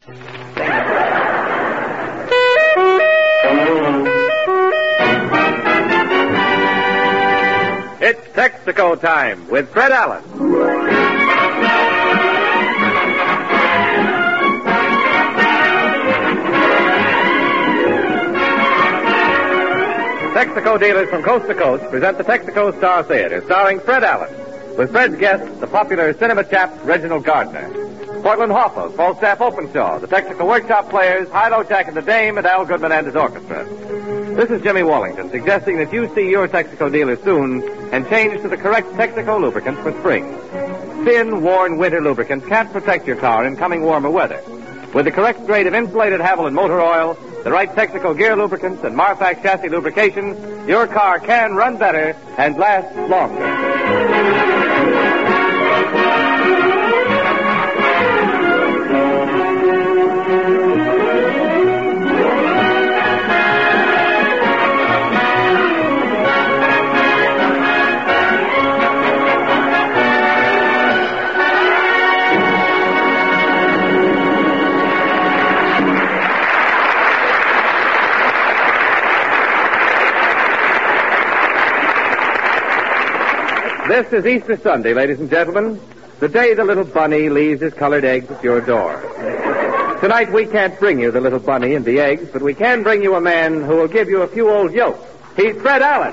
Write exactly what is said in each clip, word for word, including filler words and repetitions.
It's Texaco time with Fred Allen. Texaco dealers from coast to coast present the Texaco Star Theater, starring Fred Allen, with Fred's guest, the popular cinema chap Reginald Gardner. Portland Hoffa, Falstaff Openshaw, the Texaco Workshop Players, Hilo Jack and the Dame, and Al Goodman and his orchestra. This is Jimmy Wallington, suggesting that you see your Texaco dealer soon and change to the correct Texaco lubricant for spring. Thin, worn winter lubricants can't protect your car in coming warmer weather. With the correct grade of insulated Haviland motor oil, the right Texaco gear lubricants, and Marfax chassis lubrication, your car can run better and last longer. This is Easter Sunday, ladies and gentlemen, the day the little bunny leaves his colored eggs at your door. Tonight we can't bring you the little bunny and the eggs, but we can bring you a man who will give you a few old jokes. He's Fred Allen.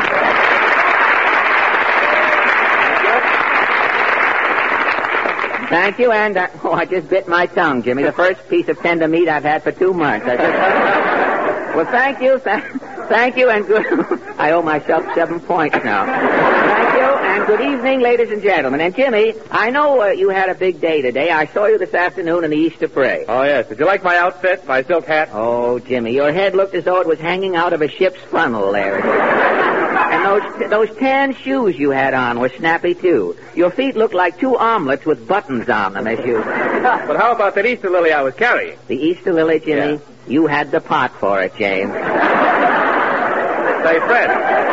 Thank you, and uh, oh, I just bit my tongue, Jimmy. The first piece of tender meat I've had for two months. I just... Well, thank you, th- thank you, and good. I owe myself seven points now. Thank you, and good evening, ladies and gentlemen. And Jimmy, I know uh, you had a big day today. I saw you this afternoon in the Easter parade. Oh yes, did you like my outfit, my silk hat? Oh, Jimmy, your head looked as though it was hanging out of a ship's funnel there. And those those tan shoes you had on were snappy, too. Your feet looked like two omelets with buttons on them as you... But how about that Easter lily I was carrying? The Easter lily, Jimmy? Yeah. You had the pot for it, James. Say, Fred,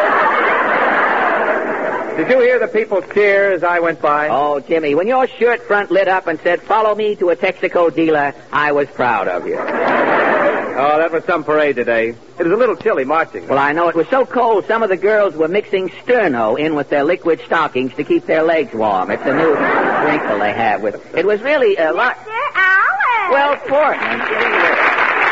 did you hear the people cheer as I went by? Oh, Jimmy, when your shirt front lit up and said, "Follow me to a Texaco dealer," I was proud of you. Oh, that was some parade today. It was a little chilly marching. Well, I know. It was so cold, some of the girls were mixing Sterno in with their liquid stockings to keep their legs warm. It's a new wrinkle they have with it. It was really a lot... Mister Allen! Well, Portland...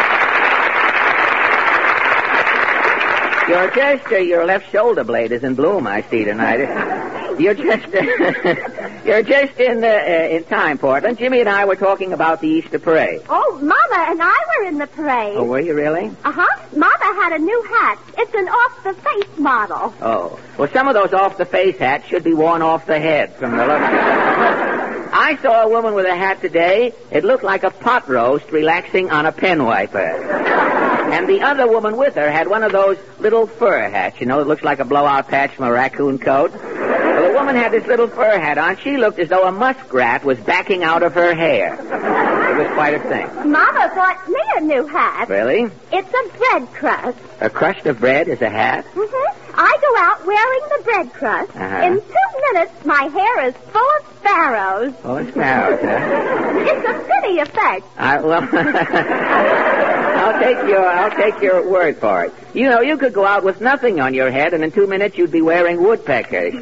Your just, uh, your left shoulder blade is in bloom, I see tonight. You're just, uh, you're just in, uh, uh, in time, Portland. Jimmy and I were talking about the Easter parade. Oh, Mama and I were in the parade. Oh, were you really? Uh-huh. Mama had a new hat. It's an off-the-face model. Oh. Well, some of those off-the-face hats should be worn off the head from the look. I saw a woman with a hat today. It looked like a pot roast relaxing on a pen wiper. And the other woman with her had one of those little fur hats, you know, it looks like a blowout patch from a raccoon coat. Well, the woman had this little fur hat on. She looked as though a muskrat was backing out of her hair. It was quite a thing. Mama bought me a new hat. Really? It's a bread crust. A crust of bread is a hat? Mm-hmm. I go out wearing the bread crust. Uh-huh. In two minutes, my hair is full of sparrows. Oh, it's sparrows, huh? It's a pretty effect. I, well, I'll take your I'll take your word for it. You know, you could go out with nothing on your head, and in two minutes you'd be wearing woodpeckers.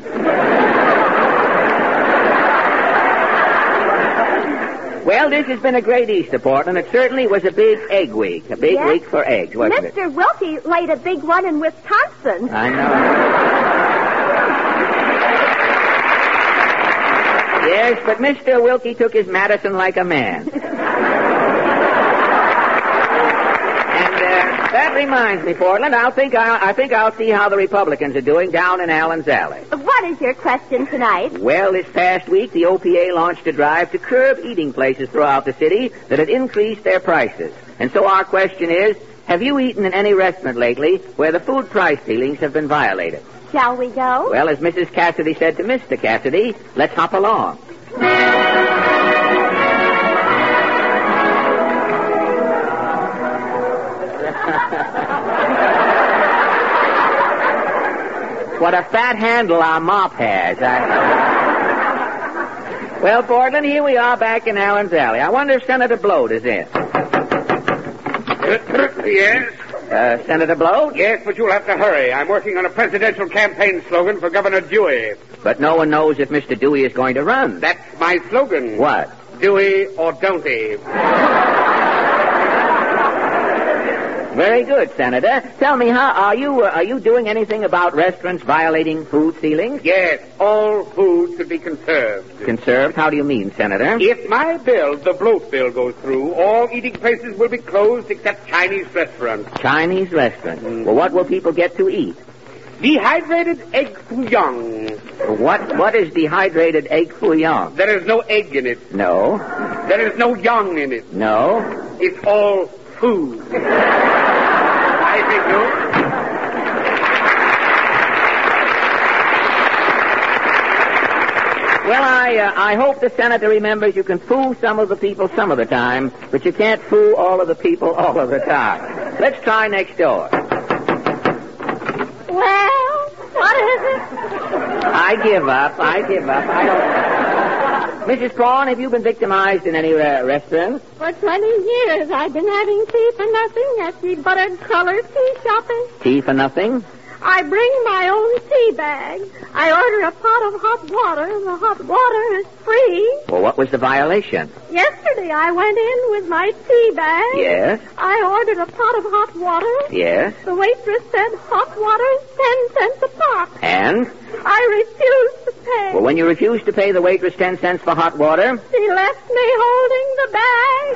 Well, this has been a great Easter, Portland. It certainly was a big egg week. A big yes. week for eggs, wasn't Mister it? Mister Wilkie laid a big one in Wisconsin. I know. Yes, but Mister Wilkie took his medicine like a man. That reminds me, Portland, I'll think I'll, I think I'll see how the Republicans are doing down in Allen's Alley. What is your question tonight? Well, this past week, the O P A launched a drive to curb eating places throughout the city that had increased their prices. And so our question is, have you eaten in any restaurant lately where the food price ceilings have been violated? Shall we go? Well, as Missus Cassidy said to Mister Cassidy, let's hop along. What a fat handle our mop has. I... Well, Portland, here we are back in Allen's Alley. I wonder if Senator Bloat is in. Yes? Uh, Senator Bloat? Yes, but you'll have to hurry. I'm working on a presidential campaign slogan for Governor Dewey. But no one knows if Mister Dewey is going to run. That's my slogan. What? Dewey or don't he? Very good, Senator. Tell me, how are you? Uh, are you doing anything about restaurants violating food ceilings? Yes, all food should be conserved. Conserved? How do you mean, Senator? If my bill, the bloat bill, goes through, all eating places will be closed except Chinese restaurants. Chinese restaurants. Mm. Well, what will people get to eat? Dehydrated egg fouillon. What? What is dehydrated egg fouillon? There is no egg in it. No. There is no yang in it. No. It's all food. I think so. Well, I uh, I hope the senator remembers you can fool some of the people some of the time, but you can't fool all of the people all of the time. Let's try next door. Well, what is it? I give up. I give up. I don't... Missus Prawn, have you been victimized in any uh, restaurants? For twenty years, I've been having tea for nothing at the buttered color tea shopping. Tea for nothing? I bring my own tea bag. I order a pot of hot water. The hot water is free. Well, what was the violation? Yesterday, I went in with my tea bag. Yes? I ordered a pot of hot water. Yes? The waitress said hot water's ten cents a pot. And? I refused to pay. Well, when you refused to pay the waitress ten cents for hot water? She left me holding the bag.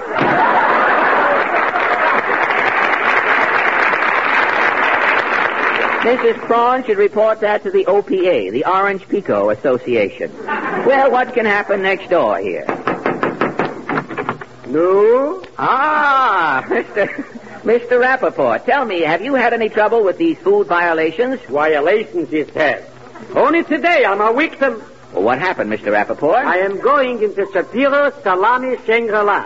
Missus Prawn should report that to the O P A, the Orange Pico Association. Well, what can happen next door here? No? Ah, Mister Mister Rappaport, tell me, have you had any trouble with these food violations? Violations, he says. Only today I'm a victim. Well, what happened, Mister Rappaport? I am going into Shapiro Salami Shangri-La.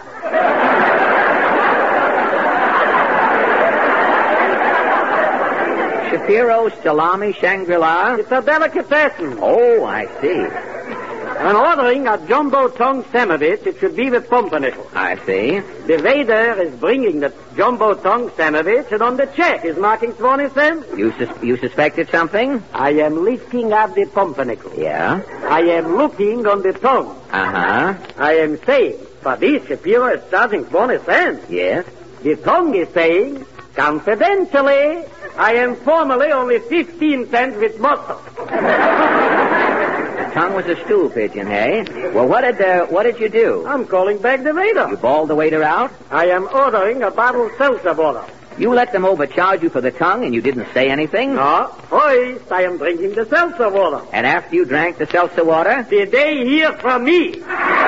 Shapiro Salami Shangri-La? It's a delicatessen. Oh, I see. I'm ordering a jumbo tongue sandwich. It should be with pumpernickel. I see. The waiter is bringing the jumbo tongue sandwich, and on the check is marking twenty cents. You sus- you suspected something? I am lifting up the pumpernickel. Yeah? I am looking on the tongue. Uh-huh. I am saying, for this, Shapiro is charging twenty cents. Yes? The tongue is saying, confidentially, I am formally only fifteen cents with mustard. The tongue was a stool pigeon, hey? Well, what did uh, what did you do? I'm calling back the waiter. You bawled the waiter out? I am ordering a bottle of seltzer water. You let them overcharge you for the tongue and you didn't say anything? No. First, I am drinking the seltzer water. And after you drank the seltzer water? Did they hear from me?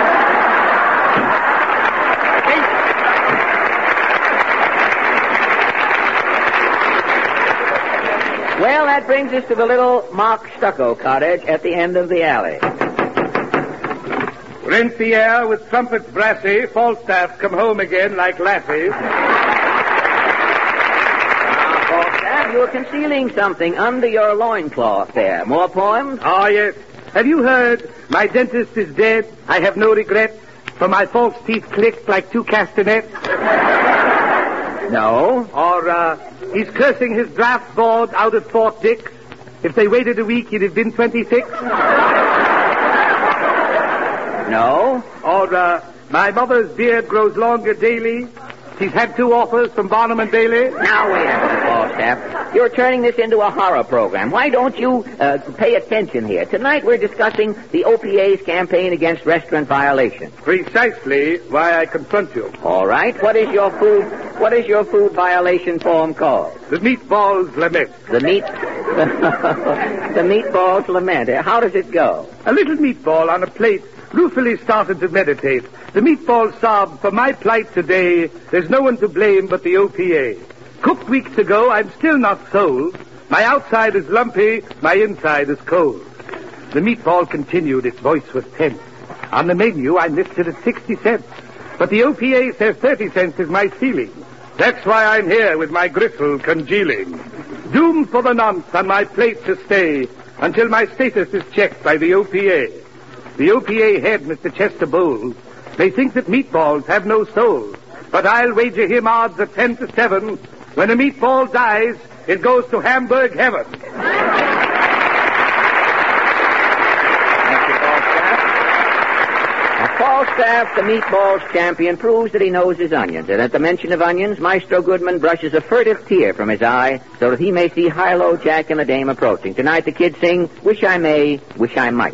Well, that brings us to the little mock stucco cottage at the end of the alley. Rent the air with trumpets brassy, Falstaff come home again like lassies. Now, Falstaff, you're concealing something under your loincloth there. More poems? Ah, yes. Have you heard? My dentist is dead. I have no regret, for my false teeth clicked like two castanets. No. Or, uh, he's cursing his draft board out at Fort Dix. If they waited a week, he'd have been twenty-six. No. Or, uh, my mother's beard grows longer daily. She's had two offers from Barnum and Bailey. Now, wait a minute, Falstaff. You're turning this into a horror program. Why don't you uh, pay attention here? Tonight we're discussing the O P A's campaign against restaurant violations. Precisely why I confront you. All right. What is your food? What is your food violation poem called? The Meatballs Lament. The meat. The Meatballs Lament. How does it go? A little meatball on a plate ruefully started to meditate. The meatball sobbed, for my plight today, there's no one to blame but the O P A. Cooked weeks ago, I'm still not sold. My outside is lumpy, my inside is cold. The meatball continued, its voice was tense. On the menu, I listed at sixty cents. But the O P A says thirty cents is my ceiling. That's why I'm here with my gristle congealing. Doomed for the nonce on my plate to stay until my status is checked by the O P A. The O P A head, Mister Chester Bowles, may think that meatballs have no soul, but I'll wager him odds at ten to seven. When a meatball dies, it goes to Hamburg heaven. Falstaff, the meatballs champion, proves that he knows his onions, and at the mention of onions, Maestro Goodman brushes a furtive tear from his eye so that he may see Hilo, Jack, and the Dame approaching. Tonight the kids sing, Wish I May, Wish I Might.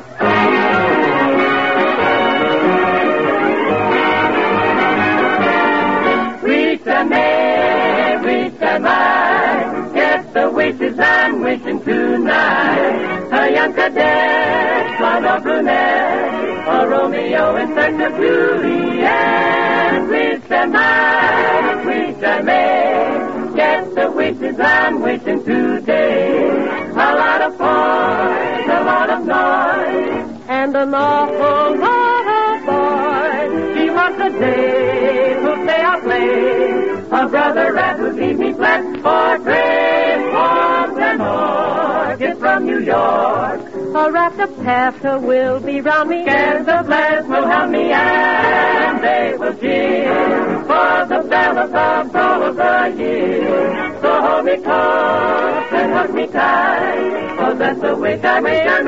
Wish I may, wish I might, get the wishes I'm wishing tonight. A young cadet, blonde or brunette, a Romeo in search of Juliet. Wish I might, wish I may, get the wishes I'm wishing today. A lot of boys, a lot of noise, and an awful lot of boys. She wants a day who'll say I'll play, a brother rat who'll leave me flat, for great horns and orchids from New York. A rat-a-patter will be round me, and the blast will help me, and they will cheer for the balance of all of the year. So hold me close and hug me tight, for that's the wish I wish I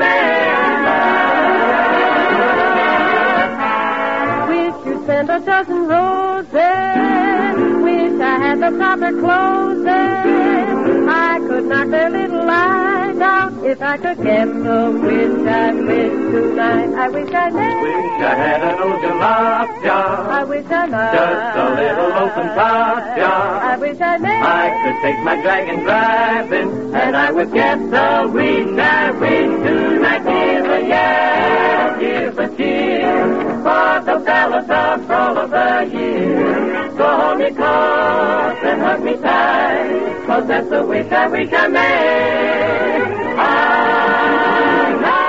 may. Wish you'd send a dozen roses, wish I had the proper clothes, I could knock their little eyes out if I could get the wish I'd wish tonight. I wish I may. Wish I had an old jalop job. I wish I might. Just a little open top job. I wish I may. I could take my dragon driving, and I would get the wish I wish tonight. Give a yell, give a cheer for the balance of all of the year. So hold me close and hug me tight, 'cause that's the wish I wish I may. I like.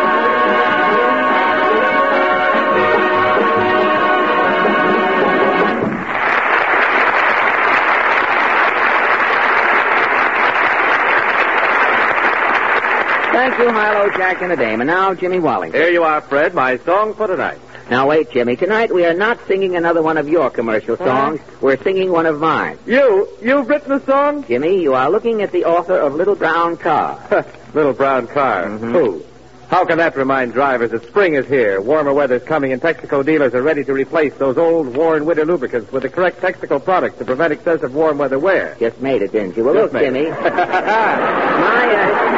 Thank you, Hilo, Jack, and the Dame. And now, Jimmy Wallington. Here you are, Fred, my song for tonight. Now, wait, Jimmy. Tonight we are not singing another one of your commercial songs. Uh-huh. We're singing one of mine. You? You've written a song? Jimmy, you are looking at the author of Little Brown Car. Little Brown Car? Mm-hmm. Who? How can that remind drivers that spring is here, warmer weather's coming, and Texaco dealers are ready to replace those old, worn winter lubricants with the correct Texaco products to prevent excessive warm weather wear? Just made it, didn't you? Well, Just look, Jimmy. My,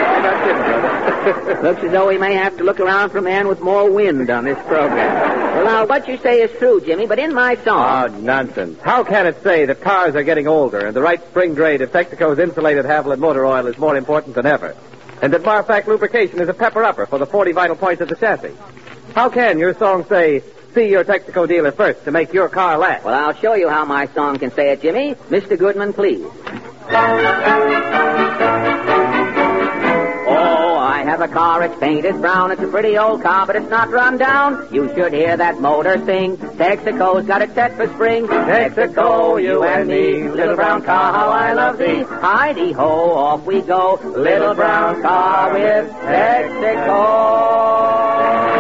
uh, looks as though we may have to look around for a man with more wind on this program. Well, now, what you say is true, Jimmy, but in my song... Oh, nonsense. How can it say that cars are getting older and the right spring grade of Texaco's insulated Haviland motor oil is more important than ever? And that Marfac lubrication is a pepper-upper for the forty vital points of the chassis? How can your song say, see your Texaco dealer first to make your car last? Well, I'll show you how my song can say it, Jimmy. Mister Goodman, please. Oh, I have a car, it's painted brown, it's a pretty old car, but it's not run down. You should hear that motor sing. Texaco's got it set for spring. Texaco, you and me, little brown car, how I love thee. Heidi-ho, off we go, little brown car with Texaco.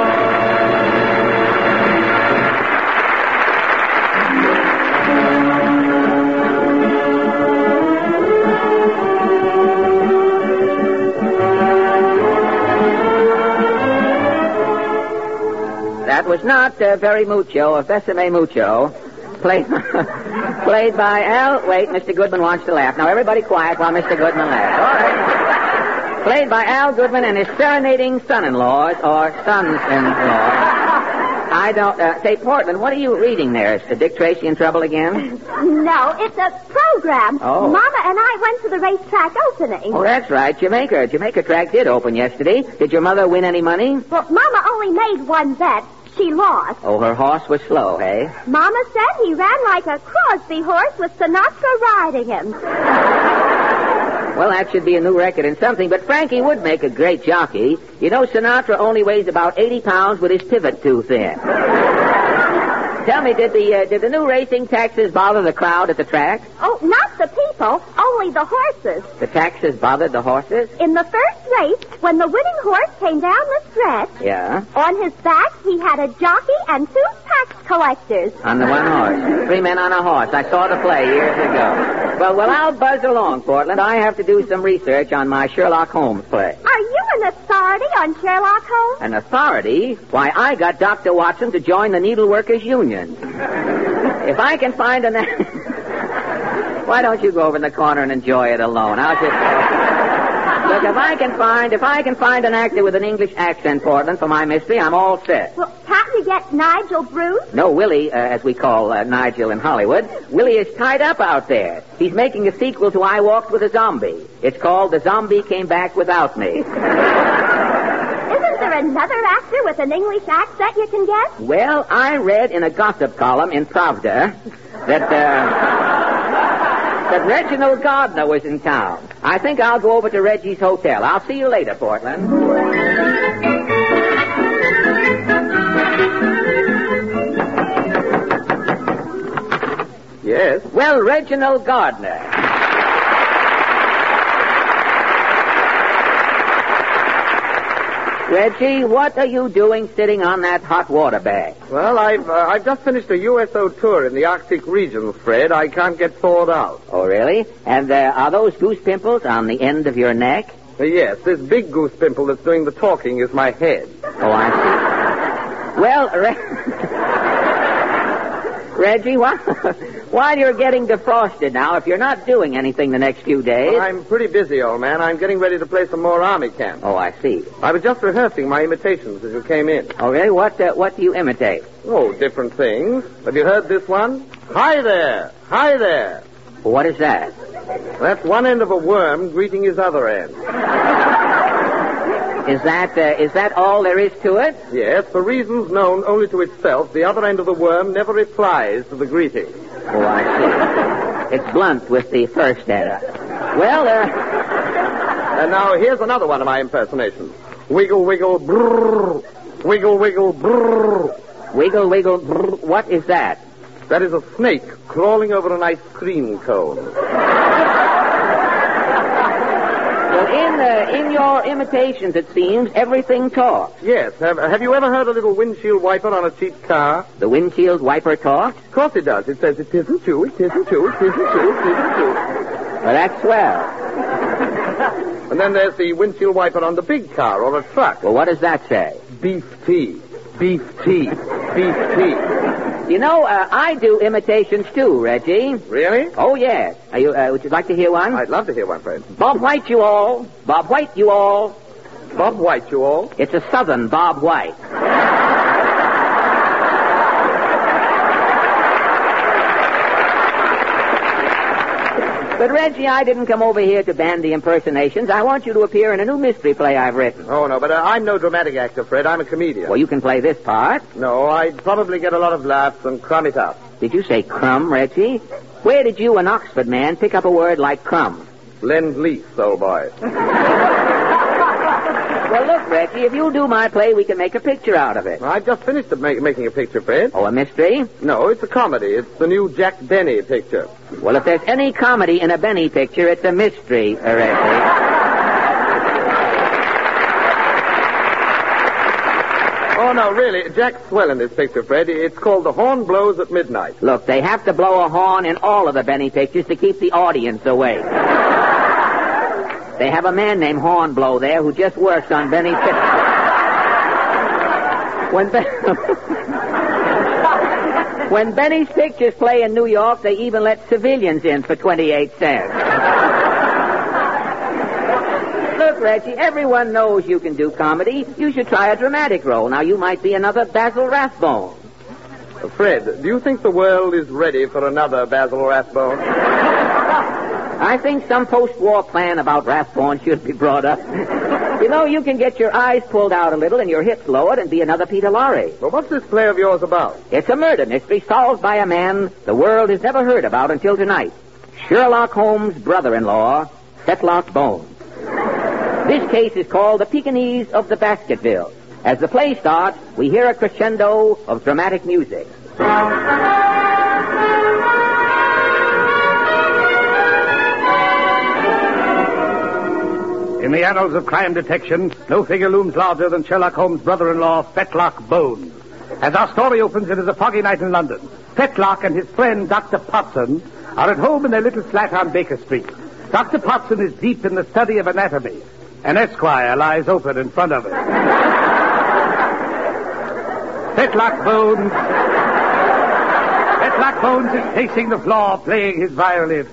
That was not uh, very mucho, a Besame mucho, played, played by Al... Wait, Mister Goodman wants to laugh. Now, everybody quiet while Mister Goodman laughs. All right. Played by Al Goodman and his serenading son-in-laws, or sons-in-laws. I don't... Uh, say, Portland, what are you reading there? Is Dick Tracy in trouble again? No, it's a program. Oh. Mama and I went to the racetrack opening. Oh, that's right, Jamaica. Jamaica track did open yesterday. Did your mother win any money? Well, Mama only made one bet. She lost. Oh, her horse was slow, hey? Mama said he ran like a Crosby horse with Sinatra riding him. Well, that should be a new record and something, but Frankie would make a great jockey. You know, Sinatra only weighs about eighty pounds with his pivot tooth in. tell me, did the uh, did the new racing taxes bother the crowd at the track? Oh, not the people, only the horses. The taxes bothered the horses? In the first race, when the winning horse came down the stretch, Yeah. on his back he had a jockey and two tax collectors. On the one horse. Three men on a horse. I saw the play years ago. Well, well, I'll buzz along, Portland. I have to do some research on my Sherlock Holmes play. Are you an authority on Sherlock Holmes? An authority? Why, I got Doctor Watson to join the Needleworkers Union. If I can find an... Why don't you go over in the corner and enjoy it alone? I'll just... Look, if I can find, if I can find an actor with an English accent, Portland, for my mystery, I'm all set. Well, can't we get Nigel Bruce? No, Willie, uh, as we call uh, Nigel in Hollywood, Willie is tied up out there. He's making a sequel to I Walked with a Zombie. It's called The Zombie Came Back Without Me. Isn't there another actor with an English accent you can get? Well, I read in a gossip column in Pravda that, uh, that Reginald Gardner was in town. I think I'll go over to Reggie's hotel. I'll see you later, Portland. Yes? Well, Reginald Gardner. Reggie, what are you doing sitting on that hot water bag? Well, I've uh, I've just finished a U S O tour in the Arctic regions, Fred. I can't get thawed out. Oh, really? And uh, are those goose pimples on the end of your neck? Uh, yes, this big goose pimple that's doing the talking is my head. Oh, I see. Well, Re- Reggie, while, while you're getting defrosted now, if you're not doing anything the next few days... Well, I'm pretty busy, old man. I'm getting ready to play some more army camp. Oh, I see. I was just rehearsing my imitations as you came in. Oh, really? What, uh, what do you imitate? Oh, different things. Have you heard this one? Hi there! Hi there! Well, what is that? That's one end of a worm greeting his other end. Is that, uh, is that all there is to it? Yes, for reasons known only to itself, the other end of the worm never replies to the greeting. Oh, I see. It's blunt with the first end. Well, uh... And now here's another one of my impersonations. Wiggle, wiggle, brrr. Wiggle, wiggle, brrr. Wiggle, wiggle, brrr. What is that? That is a snake crawling over an ice cream cone. Well, in, uh, in your imitations, it seems, everything talks. Yes. Have, have you ever heard a little windshield wiper on a cheap car? The windshield wiper talks? Of course it does. It says, it isn't true, it isn't true, it isn't true, it isn't true. Well, that's swell. And then there's the windshield wiper on the big car or a truck. Well, what does that say? Beef tea, beef tea, beef tea. You know, uh, I do imitations too, Reggie. Really? Oh, yes. Are you, uh, would you like to hear one? I'd love to hear one, friend. Bob White, you all. Bob White, you all. Bob White, you all. It's a southern Bob White. But, Reggie, I didn't come over here to bandy impersonations. I want you to appear in a new mystery play I've written. Oh, no, but uh, I'm no dramatic actor, Fred. I'm a comedian. Well, you can play this part. No, I'd probably get a lot of laughs and crumb it up. Did you say crumb, Reggie? Where did you, an Oxford man, pick up a word like crumb? Lend-lease, old boy. Well, look, Reggie, if you'll do my play, we can make a picture out of it. I've just finished ma- making a picture, Fred. Oh, a mystery? No, it's a comedy. It's the new Jack Benny picture. Well, if there's any comedy in a Benny picture, it's a mystery, Reggie. Oh, no, really, Jack's swell in this picture, Fred. It's called The Horn Blows at Midnight. Look, they have to blow a horn in all of the Benny pictures to keep the audience awake. They have a man named Hornblow there who just works on Benny pictures. When, Be- when Benny's pictures play in New York, they even let civilians in for twenty-eight cents. Look, Reggie, everyone knows you can do comedy. You should try a dramatic role. Now, you might be another Basil Rathbone. Uh, Fred, do you think the world is ready for another Basil Rathbone? I think some post-war plan about Rathbone should be brought up. You know, you can get your eyes pulled out a little and your hips lowered and be another Peter Lorre. Well, what's this play of yours about? It's a murder mystery solved by a man the world has never heard about until tonight. Sherlock Holmes' brother-in-law, Fetlock Bones. This case is called The Pekingese of the Baskerville. As the play starts, we hear a crescendo of dramatic music. In the annals of crime detection, no figure looms larger than Sherlock Holmes' brother-in-law, Fetlock Bones. As our story opens, it is a foggy night in London. Fetlock and his friend, Doctor Potson, are at home in their little flat on Baker Street. Doctor Potson is deep in the study of anatomy. An Esquire lies open in front of him. Fetlock Bones... Fetlock Bones is pacing the floor, playing his violin.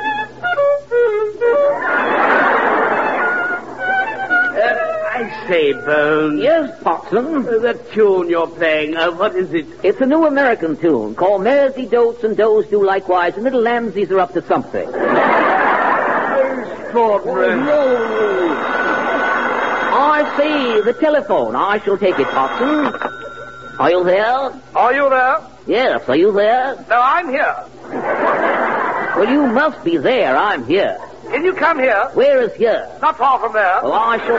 I say, Bones. Yes, Potson? Uh, that tune you're playing, uh, what is it? It's a new American tune called Maresy Dotes and Does Do Likewise, and little lambsies are up to something. Extraordinary. Oh, I see. The telephone. I shall take it, Potson. Are you there? Are you there? Yes, are you there? No, I'm here. Well, you must be there. I'm here. Can you come here? Where is here? Not far from there. Well, I shall...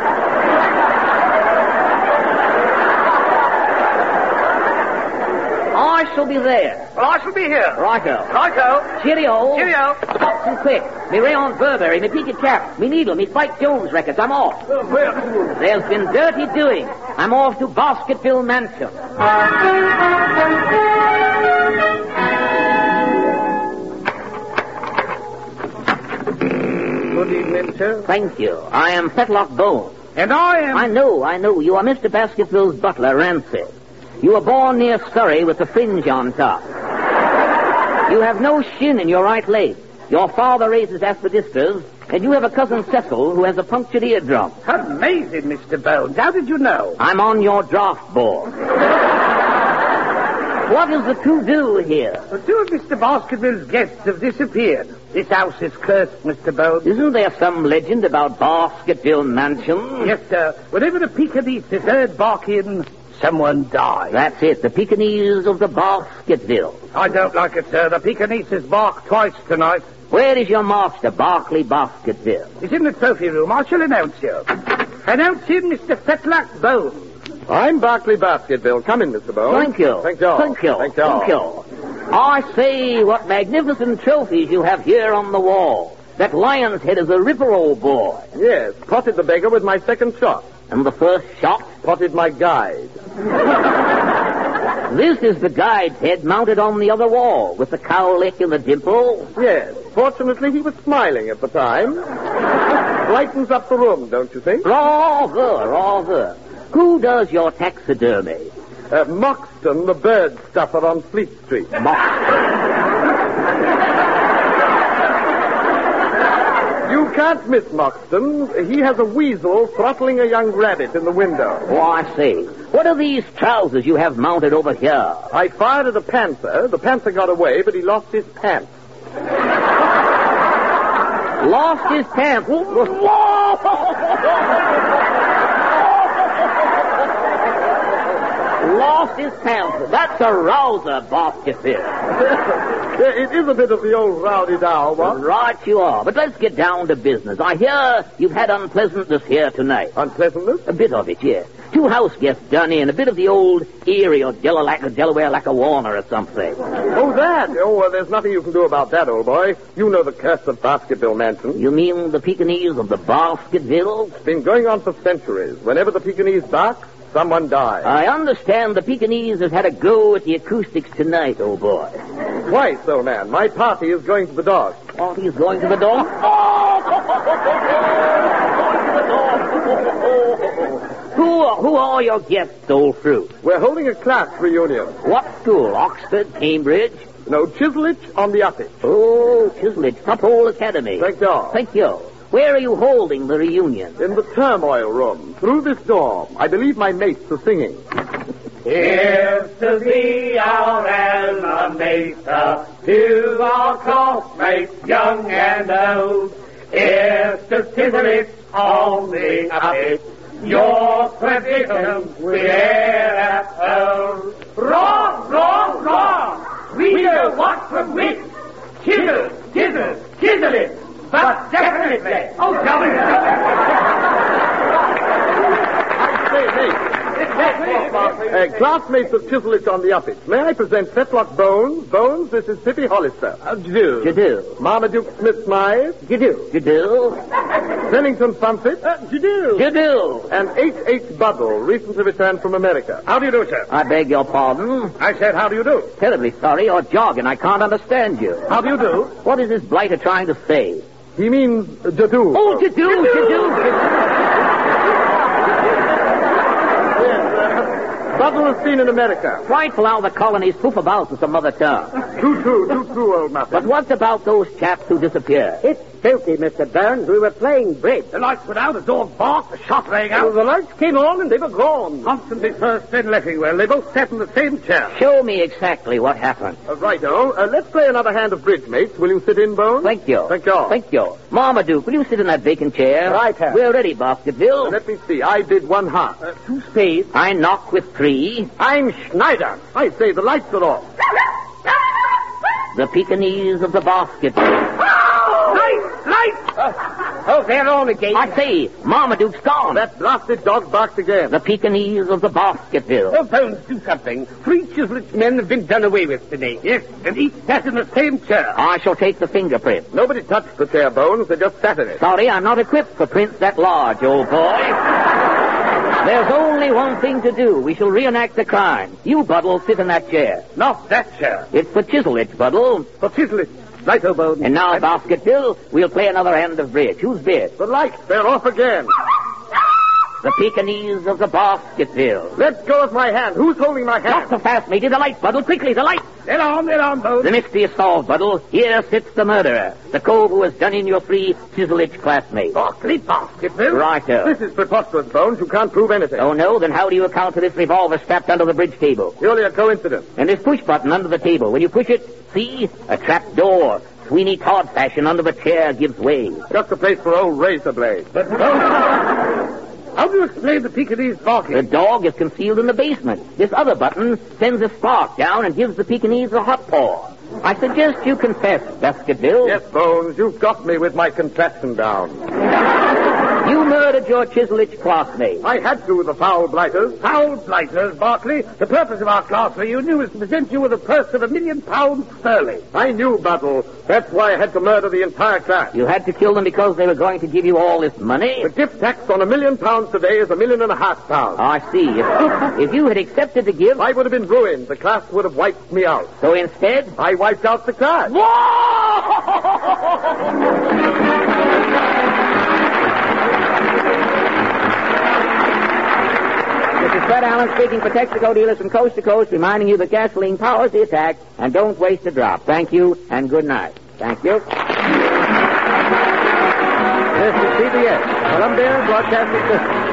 I shall be there. Well, I shall be here. Righto. Righto. Cheerio. Cheerio. Potson quick. Me Rayon Burberry, me Peaked Cap, me Needle, me Spike Jones records. I'm off. There's been dirty doing. I'm off to Baskerville Mansion. Good evening, sir. Thank you. I am Fetlock Bones. And I am... I know, I know. You are Mister Baskerville's butler, Rancid. You were born near Surrey with the fringe on top. You have no shin in your right leg. Your father raises aspidistras, and you have a cousin Cecil who has a punctured eardrum. Amazing, Mister Bones. How did you know? I'm on your draft board. What is the to-do here? Well, two of Mister Baskerville's guests have disappeared. This house is cursed, Mister Bones. Isn't there some legend about Baskerville Mansion? Yes, sir. Whenever the Pekingese is heard barking, someone dies. That's it, the Pekingese of the Baskerville. I don't like it, sir. The Pekingese barked twice tonight. Where is your master, Barclay Baskerville? He's in the trophy room. I shall announce you. Announce him, Mister Fetlock Bones. I'm Barclay Baskerville. Come in, Mister Bones. Thank you. Thank you. Thank you. Thank you. Thank you. I say, what magnificent trophies you have here on the wall. That lion's head is a ripper, old boy. Yes, potted the beggar with my second shot. And the first shot? Potted my guide. This is the guide's head mounted on the other wall, with the cowlick and the dimple. Yes, fortunately he was smiling at the time. Brightens up the room, don't you think? Rather, rather. Who does your taxidermy? Uh, Moxton, the bird stuffer on Fleet Street. You can't miss Moxton. He has a weasel throttling a young rabbit in the window. Oh, I see. What are these trousers you have mounted over here? I fired at a panther. The panther got away, but he lost his pants. Lost his pants. Lost his pants. That's a rouser, Baskerville. It is a bit of the old rowdy dow, what? Right you are. But let's get down to business. I hear you've had unpleasantness here tonight. Unpleasantness? A bit of it, yes. Two house guests done in. A bit of the old Erie or Delaware, Delaware Lackawanna or something. Oh, that? Oh, well, there's nothing you can do about that, old boy. You know the curse of Baskerville Mansion. You mean the Pekingese of the Baskerville? It's been going on for centuries. Whenever the Pekingese barks, someone dies. I understand the Pekingese has had a go at the acoustics tonight, old boy. Twice, old man. My party is going to the dog. Oh, he's going to the door? Oh! Going to the door. Who, who are your guests, old fruit? We're holding a class reunion. What school? Oxford, Cambridge? No, Chiswick on the Uppage. Oh, Chiswick, Tuphole Academy. Thank you. Thank you. Where are you holding the reunion? In the turmoil room. Through this door. I believe my mates are singing. Here's to thee, our alma mater, to our classmates, young and old. Here's to Chiswick on the Uppage, your traditions we e'er uphold. Wrong, wrong, wrong! We know what from which. Chisel, chisel, chisel it! But definitely. Oh, double it. Hey, hey. Uh, Classmates of Chiselich on the uppage. May I present Fetlock Bones? Bones, this is Pippi Hollister. How do you do? You do. Marmaduke Smith Smythe. You do. You do. Pennington Funfit. Uh, you do. You do. And H H. Buddle, recently returned from America. How do you do, sir? I beg your pardon. I said, how do you do? Terribly sorry. You're jogging. I can't understand you. How do you do? What is this blighter trying to say? He means uh, Jadu. Oh, to do, to do. Buddle is seen in America. Frightful how the colonies poof about with some mother tongue. Too true, too true, old muffin. But what about those chaps who disappeared? It's filthy, Mister Burns. We were playing bridge. The lights went out, the dog barked, the shot rang out. The lights came on and they were gone. Constantly first, then Leffingwell. They both sat in the same chair. Show me exactly what happened. Uh, righto. Uh, let's play another hand of bridge, mates. Will you sit in, Bones? Thank you. Thank you. Thank you. Marmaduke, will you sit in that vacant chair? Right, sir. We're ready, Basketville. Uh, let me see. I did one half. Uh, two spades. I knock with three. I'm Schneider. I say the lights are off. The Pekingese of the basket. Lights! Lights! Oh, they're on again. I say, Marmaduke's gone. That blasted dog barked again. The Pekingese of the Basketville. Oh, Bones, do something. Three Chiselich men have been done away with today. Yes, and each sat in the same chair. I shall take the fingerprint. Nobody touched the chair, Bones. They just sat in it. Sorry, I'm not equipped for prints that large, old boy. There's only one thing to do. We shall reenact the crime. You, Buddle, sit in that chair. Not that chair. It's for Chiselich, Buddle. For Chiselich. Righto, Bones. And now, Basketville, we'll play another hand of bridge. Who's bid? The lights, they're off again. The Pekingese of the Basketville. Let go of my hand. Who's holding my hand? Not so fast, matey. The light, Buddle. Quickly, the light. They're on, they're on, Bones. The mystery is solved, Buddle. Here sits the murderer. The cove who has done in your three Chiselich classmates. Barkley Basketville. Righto. This is preposterous, Bones. You can't prove anything. Oh, no? Then how do you account for this revolver strapped under the bridge table? Purely a coincidence. And this push button under the table. When you push it, see? A trap door. Sweeney Todd fashion under the chair gives way. Just a place for old razor blades. But, Bones, how do you explain the Pekingese barking? The dog is concealed in the basement. This other button sends a spark down and gives the Pekingese a hot paw. I suggest you confess, Basketville. Yes, Bones, you've got me with my confession down. You murdered your Chiselich classmate. I had to with the foul blighters. Foul blighters, Barkley. The purpose of our class reunion was to present you with a purse of a million pounds sterling. I knew, Buddle. That's why I had to murder the entire class. You had to kill them because they were going to give you all this money? The gift tax on a million pounds today is a million and a half pounds. I see. If, if you had accepted the gift... I would have been ruined. The class would have wiped me out. So instead... I wiped out the class. This is Fred Allen speaking for Texaco dealers from coast to coast, reminding you that gasoline powers the attack, and don't waste a drop. Thank you, and good night. Thank you. This is C B S, Columbia Broadcasting System.